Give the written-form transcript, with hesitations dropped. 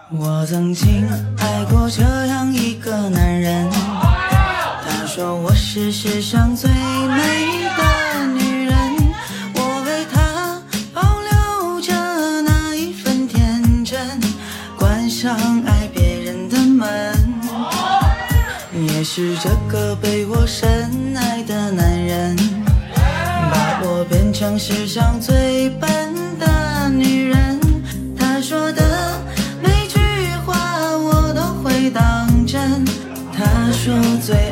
我曾经爱过这样一个男人，他说我是世上最美的女人，我为他保留着那一份天真，关上爱别人的门。也是这个被我深爱的男人，把我变成世上最笨的女人。他说的每句话我都会当真，他说最